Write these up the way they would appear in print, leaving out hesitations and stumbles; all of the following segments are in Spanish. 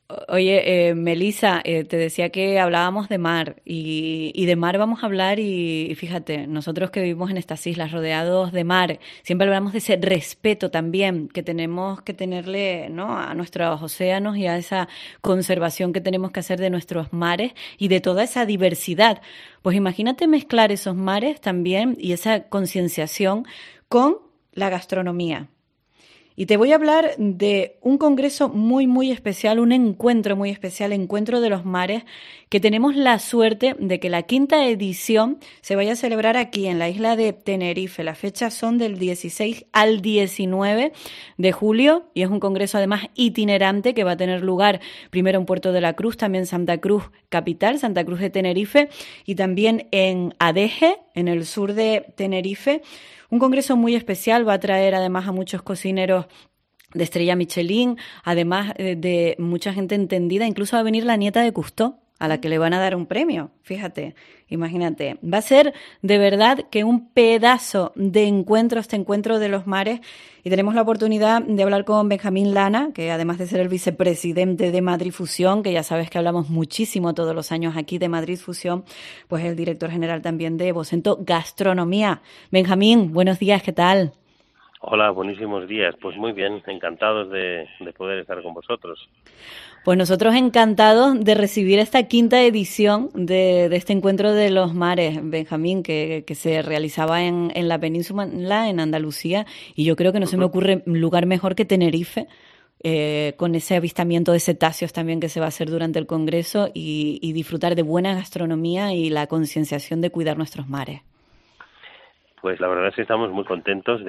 Oye, Melissa, te decía que hablábamos de mar y de mar vamos a hablar y fíjate, nosotros que vivimos en estas islas rodeados de mar, siempre hablamos de ese respeto también que tenemos que tenerle, ¿no?, a nuestros océanos y a esa conservación que tenemos que hacer de nuestros mares y de toda esa diversidad. Pues imagínate mezclar esos mares también y esa concienciación con la gastronomía. Y te voy a hablar de un congreso muy, muy especial, un encuentro muy especial, Encuentro de los Mares, que tenemos la suerte de que la quinta edición se vaya a celebrar aquí en la isla de Tenerife. Las fechas son del 16 al 19 de julio y es un congreso además itinerante que va a tener lugar primero en Puerto de la Cruz, también Santa Cruz capital, Santa Cruz de Tenerife y también en Adeje, en el sur de Tenerife. Un congreso muy especial, va a traer además a muchos cocineros de estrella Michelin, además de mucha gente entendida, incluso va a venir la nieta de Cousteau, a la que le van a dar un premio, fíjate, imagínate. Va a ser de verdad que un pedazo de encuentro, este encuentro de los mares, y tenemos la oportunidad de hablar con Benjamín Lana, que además de ser el vicepresidente de Madrid Fusión, que ya sabes que hablamos muchísimo todos los años aquí de Madrid Fusión, pues el director general también de Vocento Gastronomía. Benjamín, buenos días, ¿qué tal? Hola, buenísimos días. Pues muy bien, encantados de poder estar con vosotros. Pues nosotros encantados de recibir esta quinta edición de este encuentro de los mares, Benjamín, que se realizaba en la península, en Andalucía, y yo creo que no se me Ujú. ocurre lugar mejor que Tenerife, con ese avistamiento de cetáceos también que se va a hacer durante el Congreso y disfrutar de buena gastronomía y la concienciación de cuidar nuestros mares. Pues la verdad es que estamos muy contentos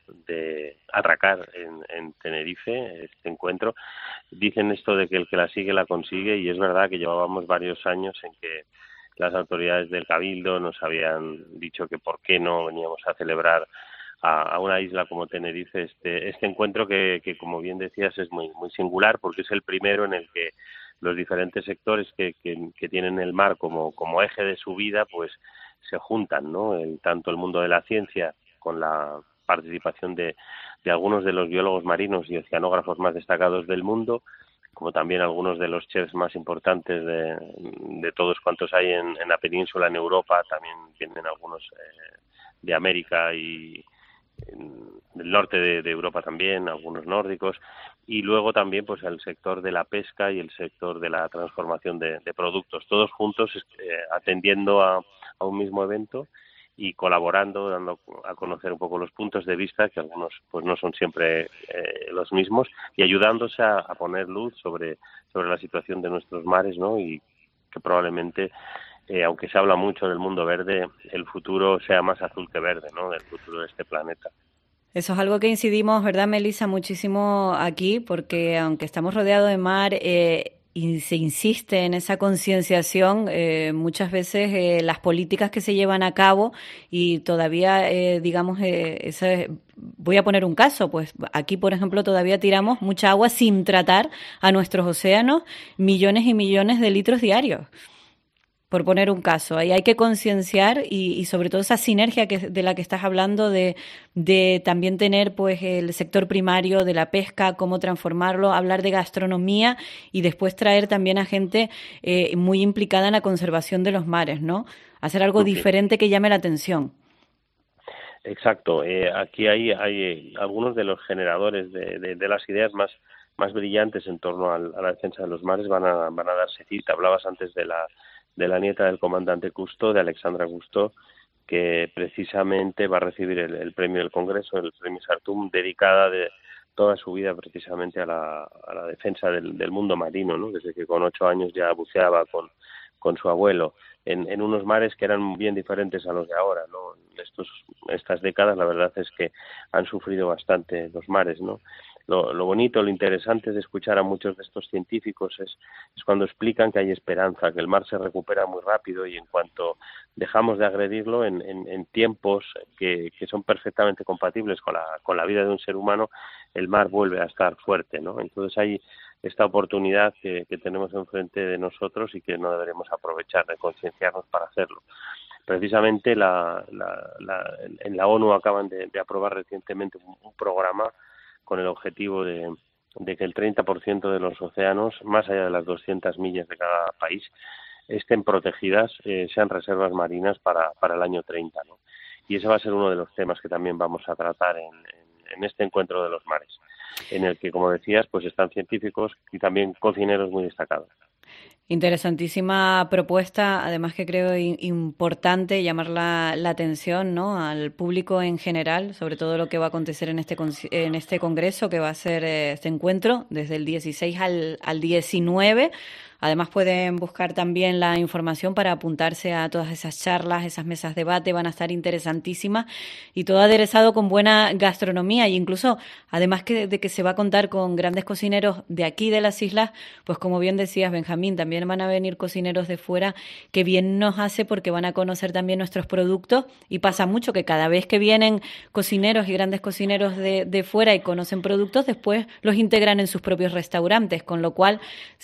de atracar en Tenerife este encuentro. Dicen esto de que el que la sigue la consigue y es verdad que llevábamos varios años en que las autoridades del Cabildo nos habían dicho que por qué no veníamos a celebrar a una isla como Tenerife este encuentro que como bien decías es muy singular porque es el primero en el que los diferentes sectores que tienen el mar como eje de su vida pues se juntan, ¿no? Tanto el mundo de la ciencia con la participación de algunos de los biólogos marinos y oceanógrafos más destacados del mundo, como también algunos de los chefs más importantes de todos cuantos hay en la península, en Europa, también vienen algunos de América y del norte de Europa también, algunos nórdicos, y luego también pues el sector de la pesca y el sector de la transformación de productos, todos juntos atendiendo a un mismo evento y colaborando, dando a conocer un poco los puntos de vista, que algunos pues no son siempre los mismos, y ayudándose a poner luz sobre la situación de nuestros mares, ¿no? Y que probablemente, aunque se habla mucho del mundo verde, el futuro sea más azul que verde, ¿no? Del futuro de este planeta. Eso es algo que incidimos, ¿verdad, Melissa? Muchísimo aquí, porque aunque estamos rodeados de mar y se insiste en esa concienciación, muchas veces las políticas que se llevan a cabo y todavía, digamos, voy a poner un caso, pues aquí, por ejemplo, todavía tiramos mucha agua sin tratar a nuestros océanos, millones y millones de litros diarios. Por poner un caso, ahí hay que concienciar y sobre todo esa sinergia de la que estás hablando de también tener pues el sector primario de la pesca, cómo transformarlo, hablar de gastronomía y después traer también a gente muy implicada en la conservación de los mares, ¿no? Hacer algo Sí. diferente que llame la atención. Exacto. Aquí hay algunos de los generadores de las ideas más brillantes en torno a la defensa de los mares van a darse cita. Hablabas antes de la nieta del comandante Cousteau, de Alexandra Cousteau, que precisamente va a recibir el premio del Congreso, el premio Sartum, dedicada de toda su vida precisamente a la defensa del mundo marino, ¿no? Desde que con 8 años ya buceaba con su abuelo en unos mares que eran bien diferentes a los de ahora, ¿no? Estas décadas la verdad es que han sufrido bastante los mares, ¿no? Lo bonito, lo interesante de escuchar a muchos de estos científicos es cuando explican que hay esperanza, que el mar se recupera muy rápido y en cuanto dejamos de agredirlo en tiempos que son perfectamente compatibles con la vida de un ser humano, el mar vuelve a estar fuerte, ¿no? Entonces hay esta oportunidad que tenemos enfrente de nosotros y que no deberemos aprovechar de concienciarnos para hacerlo. Precisamente en la ONU acaban de aprobar recientemente un programa con el objetivo de que el 30% de los océanos, más allá de las 200 millas de cada país, estén protegidas, sean reservas marinas para el año 30, ¿no? Y ese va a ser uno de los temas que también vamos a tratar en este encuentro de los mares, en el que, como decías, pues están científicos y también cocineros muy destacados. Interesantísima propuesta, además que creo importante llamar la atención, ¿no?, al público en general, sobre todo lo que va a acontecer en este congreso, que va a ser este encuentro desde el 16 al 19. Además pueden buscar también la información para apuntarse a todas esas charlas, esas mesas de debate, van a estar interesantísimas y todo aderezado con buena gastronomía e incluso, además de que se va a contar con grandes cocineros de aquí de las islas, pues como bien decías, Benjamín, también van a venir cocineros de fuera, que bien nos hace porque van a conocer también nuestros productos y pasa mucho que cada vez que vienen cocineros y grandes cocineros de fuera y conocen productos, después los integran en sus propios restaurantes, con lo cual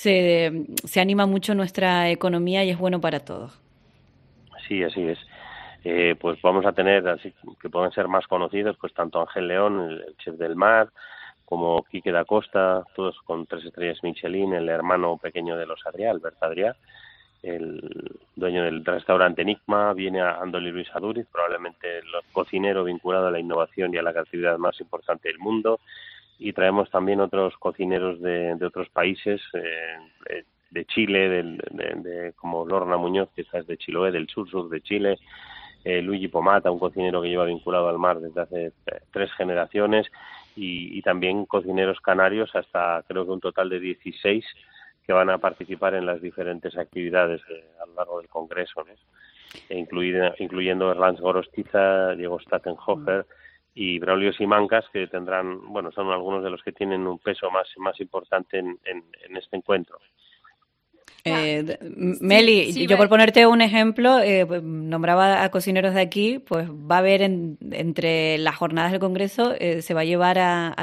se anima mucho nuestra economía y es bueno para todos. Sí, así es. Pues vamos a tener, así que pueden ser más conocidos, pues tanto Ángel León, el chef del mar, como Quique da Costa, todos con 3 estrellas Michelin, el hermano pequeño de los Adrià, Albert Adrià, el dueño del restaurante Enigma, viene a Andoni Luis Aduriz, probablemente el cocinero vinculado a la innovación y a la creatividad más importante del mundo, y traemos también otros cocineros de otros países, de Chile, como Lorna Muñoz, que es de Chiloé, del sur de Chile, Luigi Pomata, un cocinero que lleva vinculado al mar desde hace 3 generaciones, y también cocineros canarios, hasta creo que un total de 16 que van a participar en las diferentes actividades a lo largo del Congreso, ¿no? Incluyendo Erlans Gorostiza, Diego Stattenhofer y Braulio Simancas, que tendrán, bueno, son algunos de los que tienen un peso más importante en este encuentro. Meli, sí, yo por ponerte un ejemplo, nombraba a cocineros de aquí, pues va a haber entre las jornadas del Congreso, se va a llevar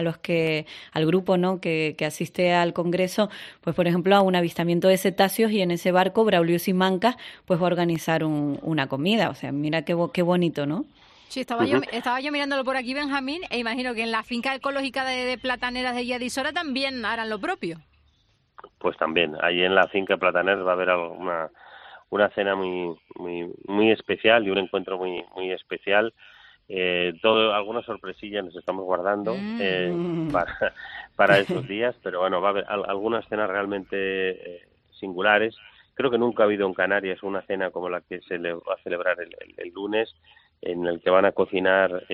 al grupo, ¿no?, que asiste al Congreso, pues por ejemplo a un avistamiento de cetáceos, y en ese barco Braulio Simancas pues va a organizar una comida. O sea, mira qué bonito, ¿no? Sí, estaba yo mirándolo por aquí, Benjamín, e imagino que en la finca ecológica de Plataneras de Yadisora también harán lo propio. Pues también, ahí en la finca Plataneras va a haber una cena muy especial y un encuentro muy especial. Algunas sorpresillas nos estamos guardando para esos días, pero bueno, va a haber algunas cenas realmente singulares. Creo que nunca ha habido en Canarias una cena como la que se le va a celebrar el lunes, en el que va a cocinar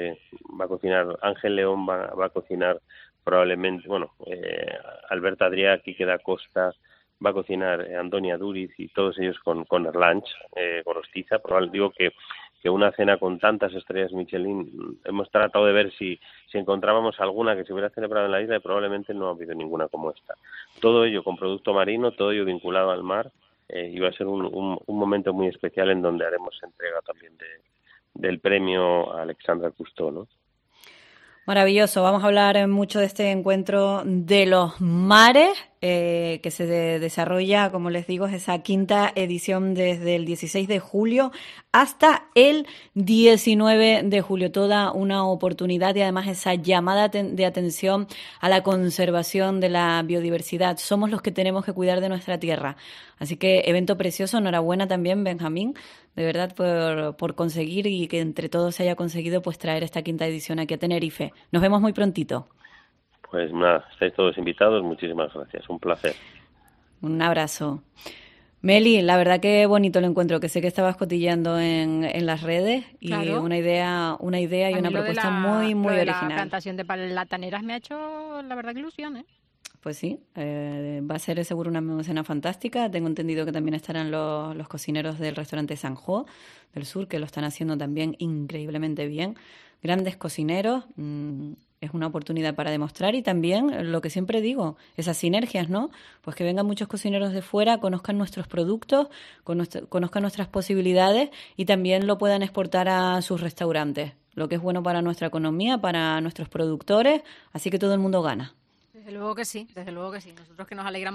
Ángel León, va a cocinar probablemente, Albert Adrià, Quique da Costa, va a cocinar Andoni Aduriz, y todos ellos con Erlanch Gorostiza. Digo que una cena con tantas estrellas Michelin, hemos tratado de ver si encontrábamos alguna que se hubiera celebrado en la isla, y probablemente no ha habido ninguna como esta. Todo ello con producto marino, todo ello vinculado al mar, y va a ser un momento muy especial en donde haremos entrega también del premio a Alexandra Cousteau, ¿no? Maravilloso. Vamos a hablar mucho de este encuentro de los mares, que se desarrolla, como les digo, es esa 5ª edición desde el 16 de julio hasta el 19 de julio. Toda una oportunidad y además esa llamada de atención a la conservación de la biodiversidad. Somos los que tenemos que cuidar de nuestra tierra. Así que evento precioso. Enhorabuena también, Benjamín, de verdad, por conseguir, y que entre todos se haya conseguido pues traer esta 5ª edición aquí a Tenerife. Nos vemos muy prontito. Pues nada, estáis todos invitados. Muchísimas gracias. Un placer. Un abrazo. Meli, la verdad que bonito el encuentro, que sé que estabas cotilleando en las redes, y claro, una idea y una propuesta muy original. La plantación de plataneras me ha hecho, la verdad, que ilusión, ¿eh? Pues sí, va a ser seguro una cena fantástica. Tengo entendido que también estarán los cocineros del restaurante Sanjo del Sur, que lo están haciendo también increíblemente bien. Grandes cocineros, es una oportunidad para demostrar, y también lo que siempre digo, esas sinergias, ¿no? Pues que vengan muchos cocineros de fuera, conozcan nuestros productos, conozcan nuestras posibilidades, y también lo puedan exportar a sus restaurantes, lo que es bueno para nuestra economía, para nuestros productores, así que todo el mundo gana. Desde luego que sí, nosotros que nos alegramos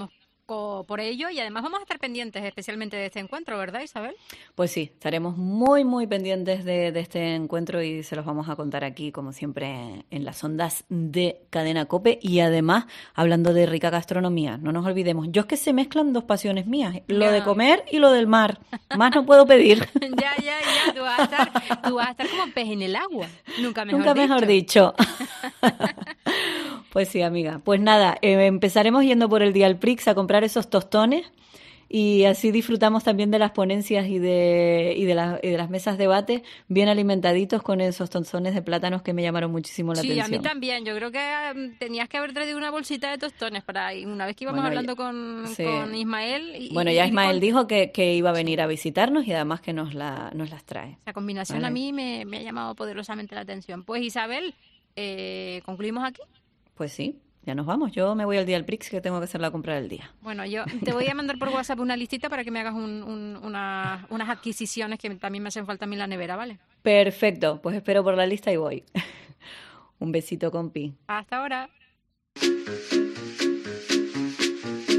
poco por ello y además vamos a estar pendientes especialmente de este encuentro, ¿verdad, Isabel? Pues sí, estaremos muy, muy pendientes de este encuentro y se los vamos a contar aquí, como siempre, en las ondas de Cadena COPE. Y además, hablando de rica gastronomía, no nos olvidemos, yo es que se mezclan dos pasiones mías, lo de comer y lo del mar. Más no puedo pedir. Ya, tú vas a estar como pez en el agua. Nunca mejor dicho. Pues sí, amiga. Pues nada, empezaremos yendo por el Dial Prix a comprar esos tostones y así disfrutamos también de las ponencias y de las mesas de debate bien alimentaditos con esos tostones de plátanos que me llamaron muchísimo la atención. Sí, a mí también. Yo creo que tenías que haber traído una bolsita de tostones para una vez que íbamos hablando con Ismael. Ya Ismael dijo que iba a venir a visitarnos y además que nos las trae. La combinación a mí me ha llamado poderosamente la atención. Pues Isabel, ¿concluimos aquí? Pues sí, ya nos vamos. Yo me voy al Dial Prix que tengo que hacer la compra del día. Bueno, yo te voy a mandar por WhatsApp una listita para que me hagas unas adquisiciones que también me hacen falta a mí en la nevera, ¿vale? Perfecto, pues espero por la lista y voy. Un besito, compi. Hasta ahora.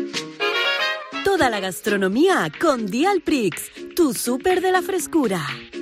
Toda la gastronomía con Dial Prix, tu súper de la frescura.